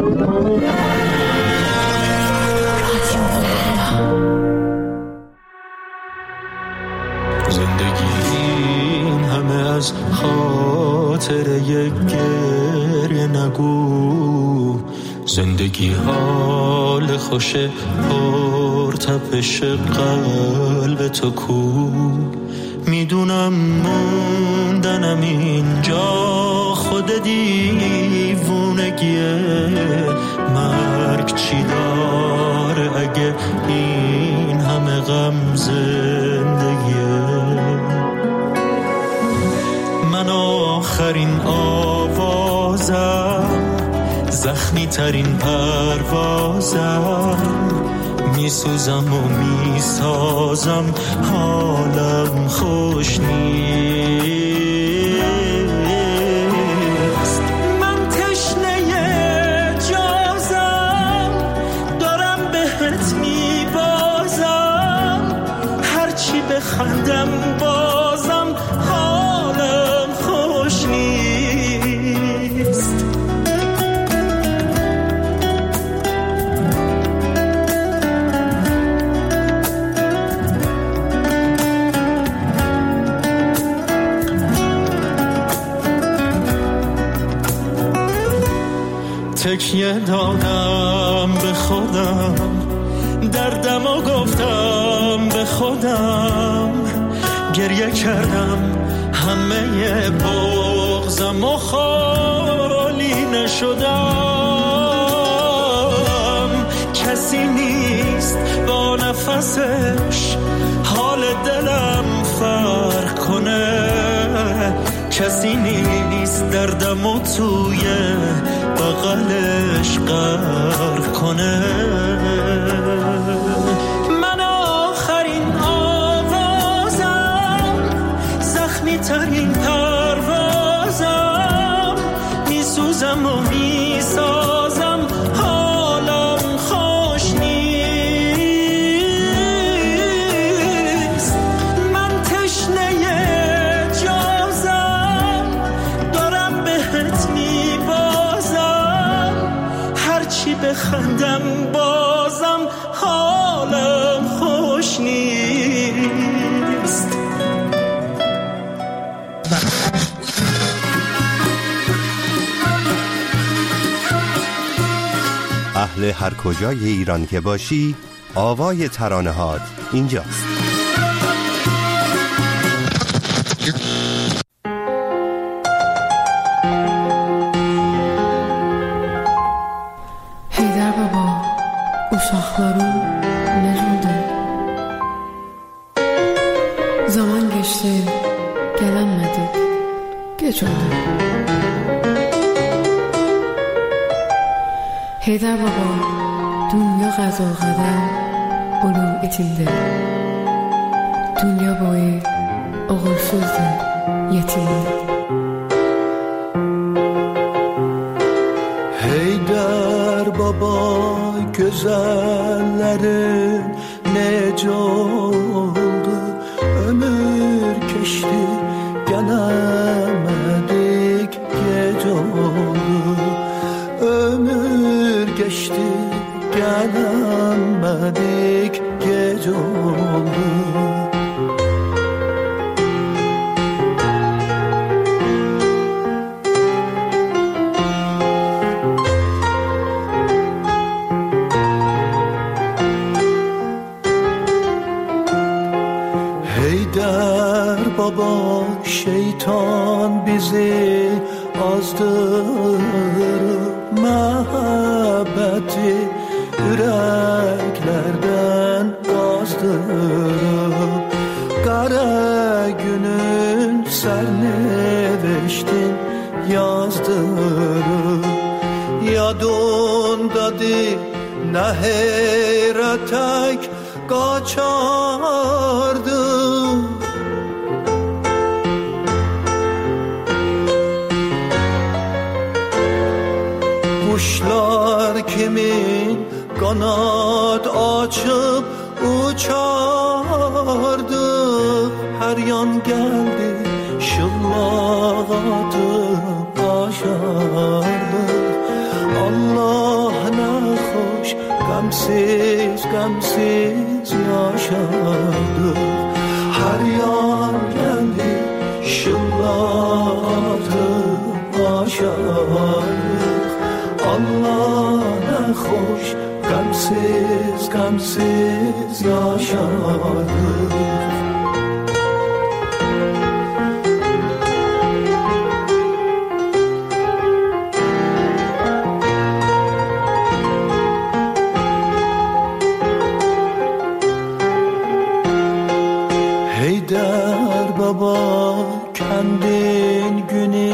از خاطر یک گریه نگو، زندگی حال خوش پرتپش قلب تو کو. میدونم موندنم اینجا خود دیوونگیه، مرگ چی داره اگه این همه غم زندگیه. من آخرین آوازم، زخمی ترین پروازم، میسوزم و میسازم، حالم خوش نیست. من تشنه جازم، دارم بهت میبازم، هرچی بخندم بازم حالم خوش نیست. تکیه دادم به خودم، دردم و گفتم به خودم، گریه کردم همه بغضم و خالی نشدم. کسی نیست با نفسش حال دلم فرق کنه، کسی نیست دردمو توی بغلش غرق کنه. من آخرین آوازم، زخمی ترین پروازم، میسوزم و میسازم، حالم خوش نیست. من تشنه جازم، دارم بهت میبازم، هرچی بخندم بازم حالم خوش نیست. اهل هر کجای ایران که باشی، آوای ترانه‌هات اینجاست. Heydar baba, uşaqlarım necədir? Zaman geçti, gələnmədik, geç oldu. Heydar baba, dünya qəza qədər ölüm itildi. Dünya boyu oğulsuzdu, yetimdi. Heydar baba, güzellerin nece oldu? Ömür geçti, gelemedik, gece oldu. Ömür geçti, gelemedik, gece oldu. Heydar baba, şeytan bizi azdırıp muhabbeti yüreklerden azdırıp, kara günün serneveştin yazdırıp, yadındadır ne heyretek kaçardı. Kuşlar kimin kanat açıp uçardı, her yan geldi şıllak atıp aşardı. Allah خوش gamsiz yaşadık. Her yan geldi şıllatıp aşardık. Allah ne hoş gamsiz yaşadık. Heyder baba kendin günü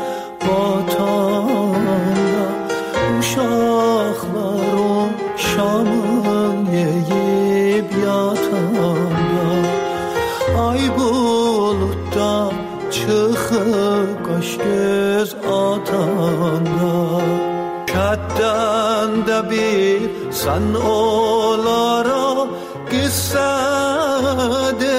vatanda, uşaklar o şamın yiyip yatanda. Ay bulutta çıkıp kaş göz atanda. Kaddan da bir sen olara gitsede.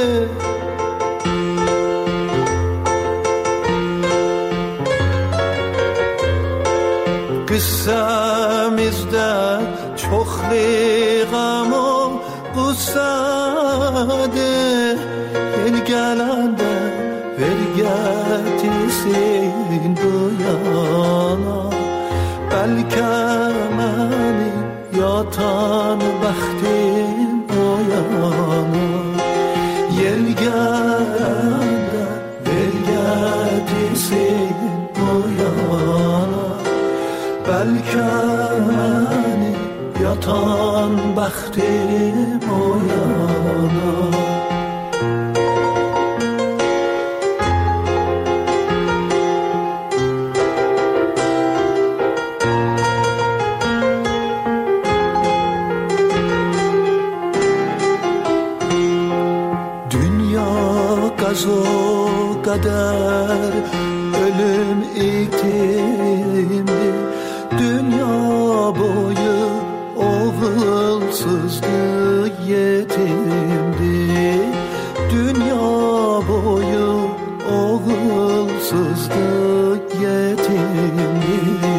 Kıssamizde çok gam o gussade. Yel gelende ver getirsin bu yana. Belki benim yatan baxtim o yana. Yel gelende ver getirsin bu yana. Belki benim yatan baxtim o yana. O kadar ölüm iklimdi. Dünya boyu oğulsuzluk yetimdi. Dünya boyu oğulsuzluk yetimdi.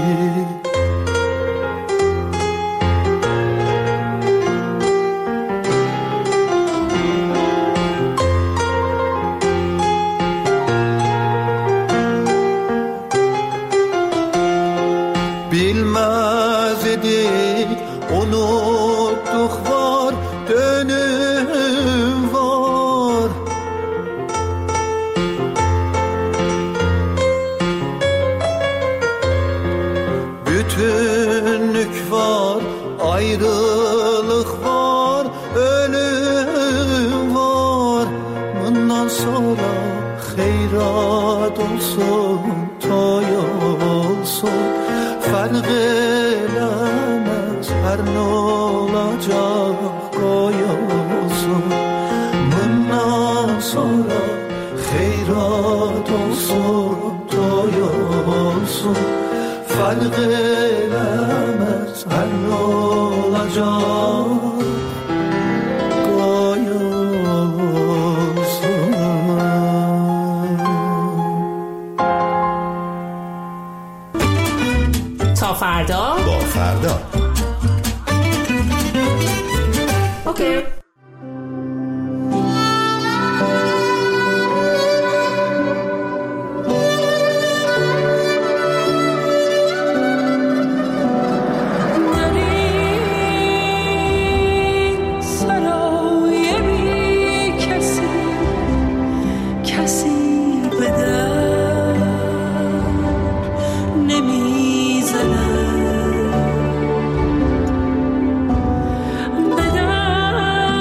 Bilmez idik, unuttuk var, dönüm var. Bütünlük var, ayrılık var, ölüm var. Bundan sonra hayrat olsun, toy olsun. Fark eylemez her ne olacak koyulsun. Bundan sonra hayrat olsun, toy olsun. Fark eylemez her ne olacak koyulsun. تا فردا با فردا. اوکی. بدر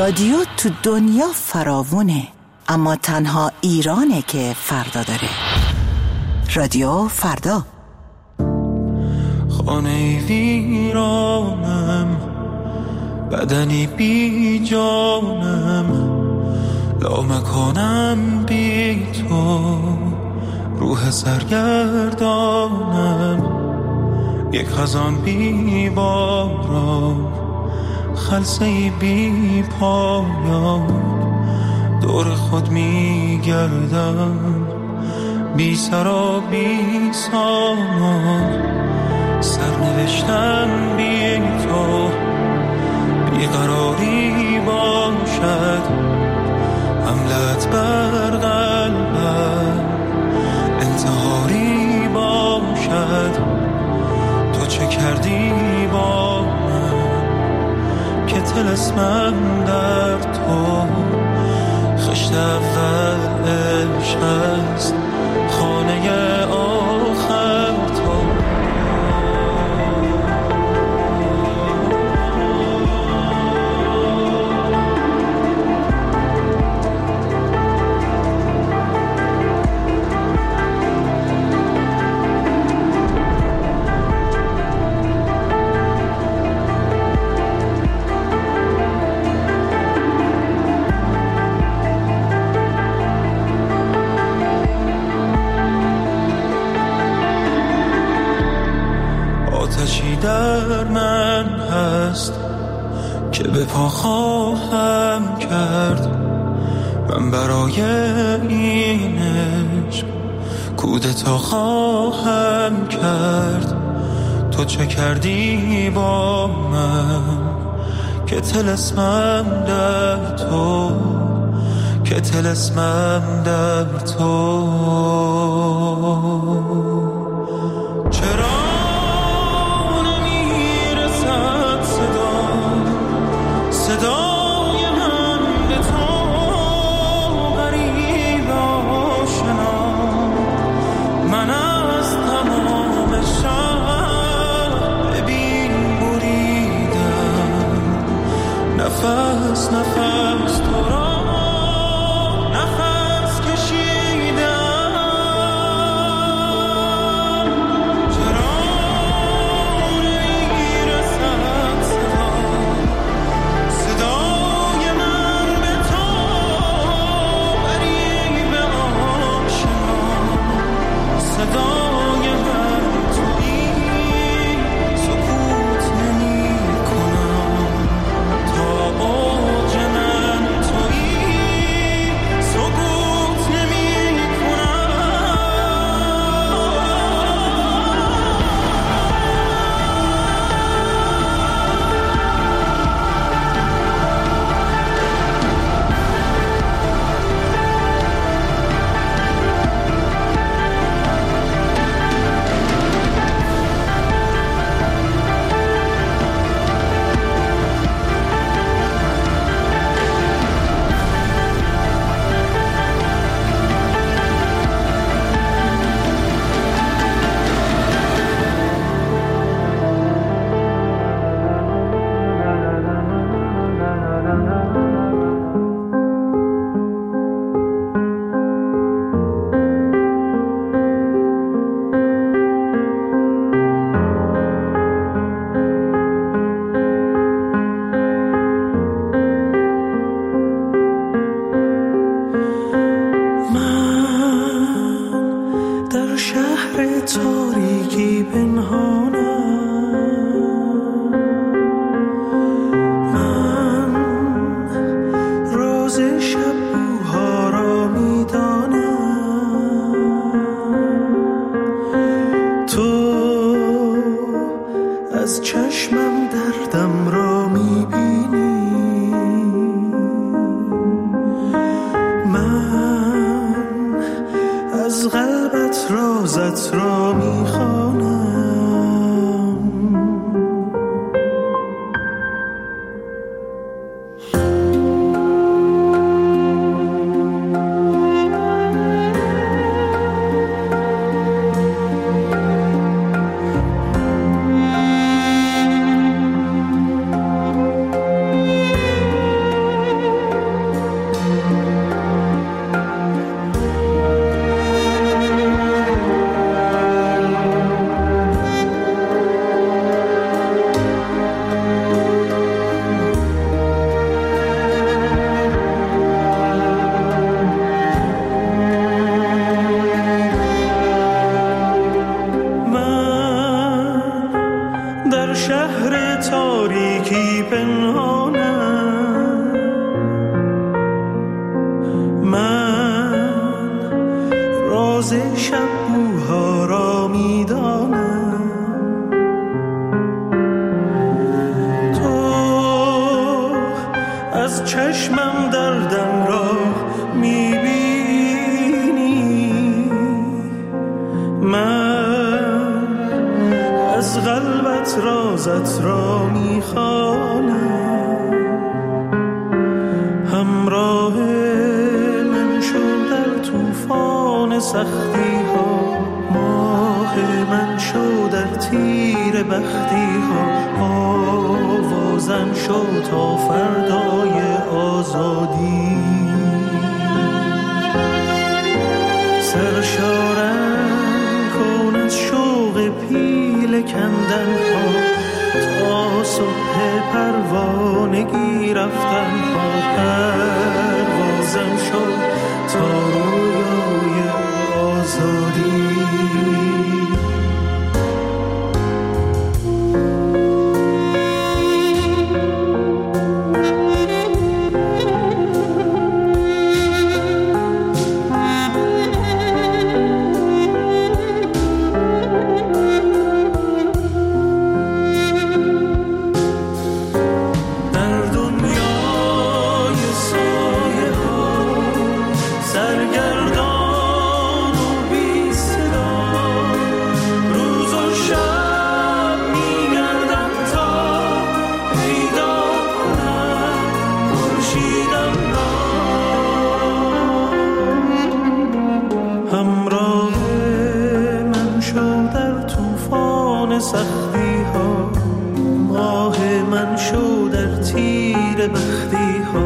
رادیو تو دنیا فراوونه، اما تنها ایرانه که فردا داره. رادیو فردا. خانه ویرانم، بدنی بی جانم، لامکانم بی تو، روح سرگردانم، یک خزان بی باران، خلسه‌ای بی پایان، دور خود می گردم، بی سر و بی سامان، سرنوشتم بی تو، بیقراری باشد، حملت بر قلبم، انتحاری باشد، تو چه کردی با من که طلسمم در تو، خشت اول عشق است، خانه آخر تو. آتشی در من هست که به پا خواهم کرد، من برای این عشق کودتا خواهم کرد، تو چه کردی با من که طلسمم در تو، که طلسمم در تو. چرا صدای من به تو غریب آشنا، من از تمام شب ببین بریدم، نفس نفس تو را نفس کشیدم. چرا نمیرسد صدای من به تو غریب آشنا، صدای من تویی، سکوت نمی کنم تا اوج من تویی، سکوت نمی کنم. در شهر تاریکی پنهانم، من راز شب بوها را میدانم، تو از چشمم دردم را میبینی، من از قلبت رازت را میخوانم. آواز شب بوها را میدانم. تو از چشمم دردم را میبینی، من از قلبت رازت را میخوانم. همراه من شو در طوفان سختی ها، ماه من شو در تیر بختی ها، آوازم شو تا فردای آزادی. سرشارم کن از شوق پیل کندن ها، تا صبح پروانگی رفتن ها. پروازم شو تا رویای آزادی. سختی ها، ماه من شو در تیر بختی ها،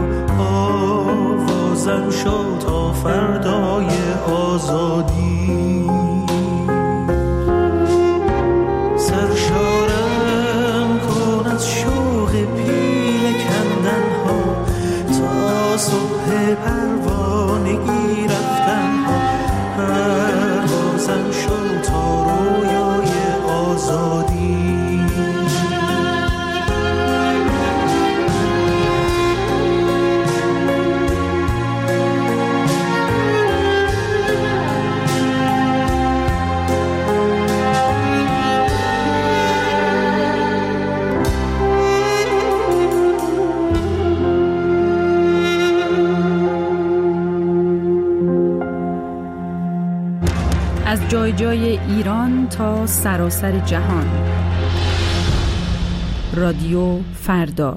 آوازم شو تا فردای آزادی. سرشارم کن از شوق پیل کندن ها، تا صبح پروانگی رفتن ها. پروازم شو تا رویای آزادی. از جای جای ایران تا سراسر جهان. رادیو فردا.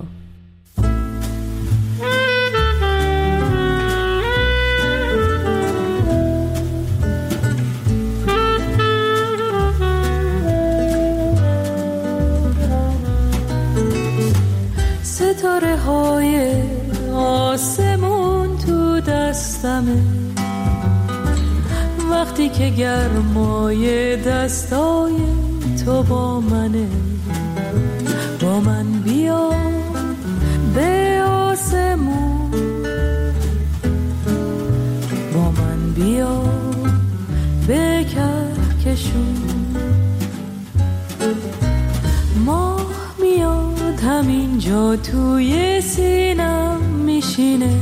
ستاره های آسمون تو دستمه، وقتی که گرمای دستای تو با منه. با من بیا به آسمون، با من بیا به کهکشون. ماه میاد همینجا توی سینم میشینه،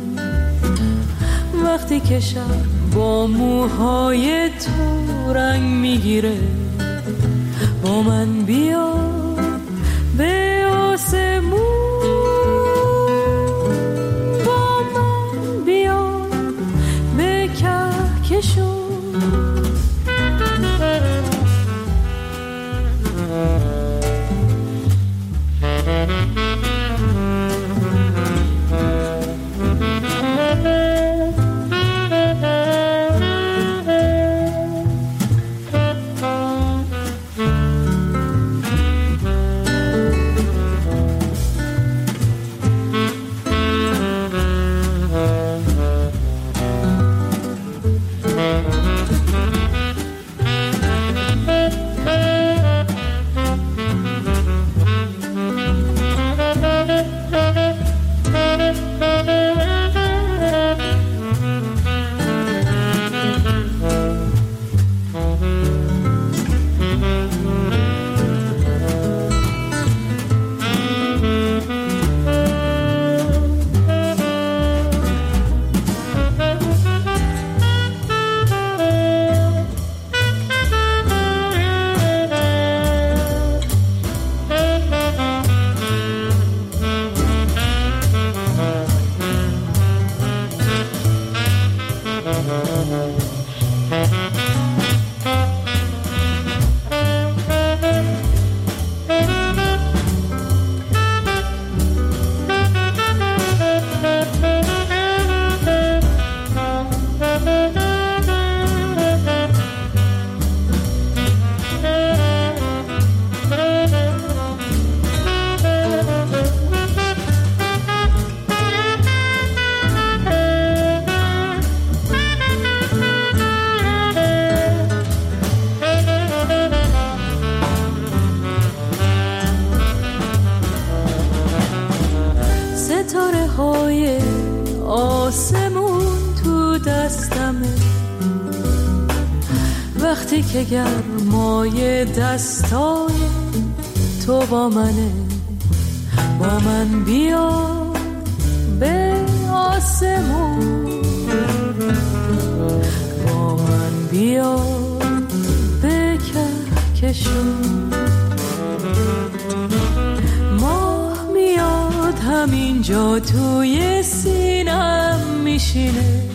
وقتی که شب با موهای تو رنگ میگیره. با من بیا به آسمون، با من بیا به کهکشون. وقتی که گرمای دستای تو با منه، با من بیا به آسمون، با من بیا به کهکشون. ماه میاد همینجا توی سینم میشینه،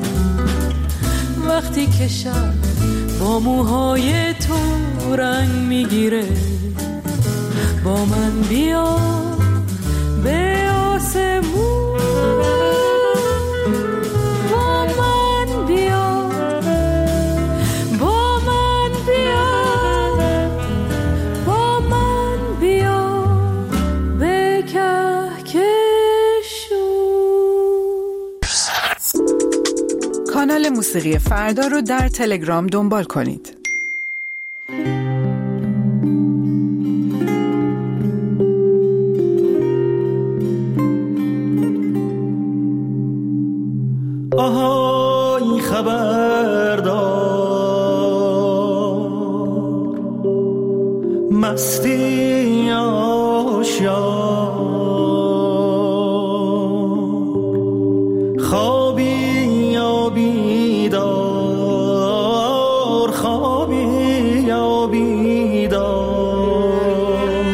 وقتی که شب با موهای تو رنگ میگیره. با من بیا به آسمون، با من بیا، با من بیا، با من بیا به کهکشون. کانال موسیقی فردا رو در تلگرام دنبال کنید. آهای خبردار، مستی آشیار، خوابی یا بیدار، خوابی یا بیدار.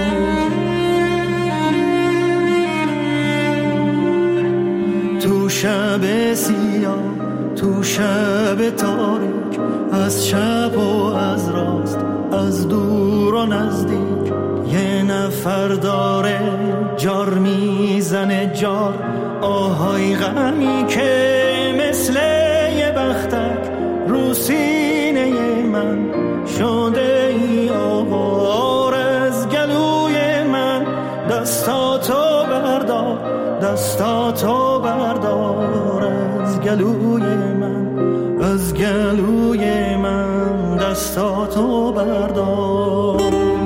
تو شب سیاه، تو شب تاریک، از چپ و از راست، از دور و نزدیک، یه نفر داره جار میزنه جار. آهای غمی که مثل یه بختک رو سینه من شده ای آوار. از گلوی من دستاتو بردار، دستاتو بردار از گلوی من، از گلوی من دستاتو بردار.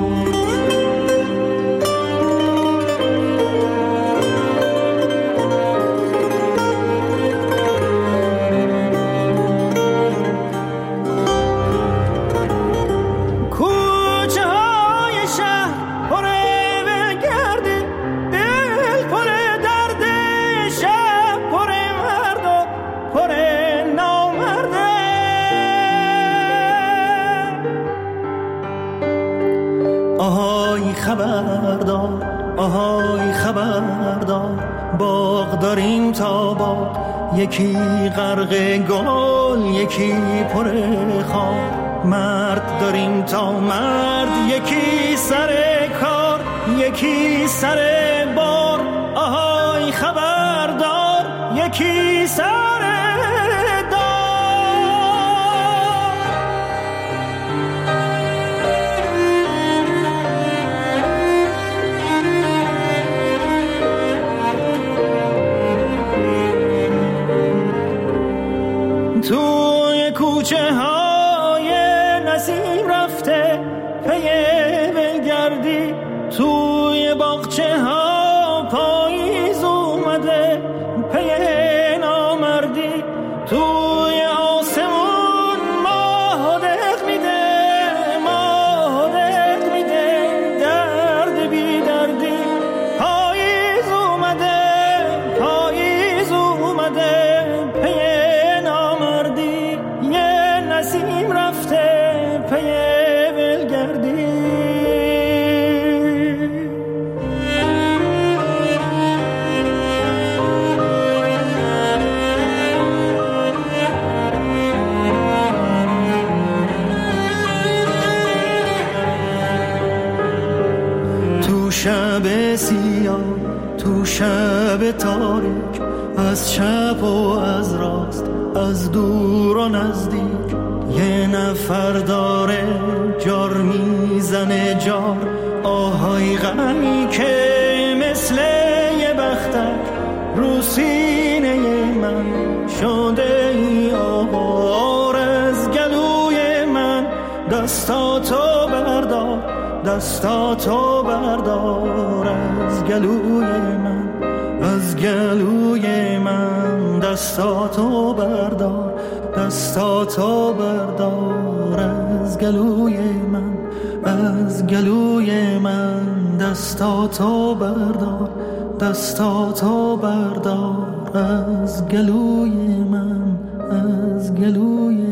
خبردار، آهای خبردار، باغ داریم تا باغ، یکی غرق گل یکی پر خار. مرد داریم تا مرد، یکی سر کار یکی سر بار. آهای خبردار، یکی سر توی کوچه های نسیم رفته پی ولگردی، توی باغچه ها پاییز اومده پی نامردی. توی آسمون ماه دق میده، ماه دق میده درد بی دردی. پاییز اومده، پاییز اومده پی نسیم رفته پی ولگردی. سیاه تو شب تاریک، از چپ و از راست، از دور و نزدیک. یه نفر داره جار میزنه جار، آهای غمی که مثل یه بختک رو سینه من شده ای آوار. از گلوی من دستاتو بردار، دستاتو بردار. از گلوی من، از گلوی من دستاتو بردار، دستاتو بردار. از گلوی من، از گلوی من دستاتو بردار، دستاتو بردار. از گلوی من، از گلوی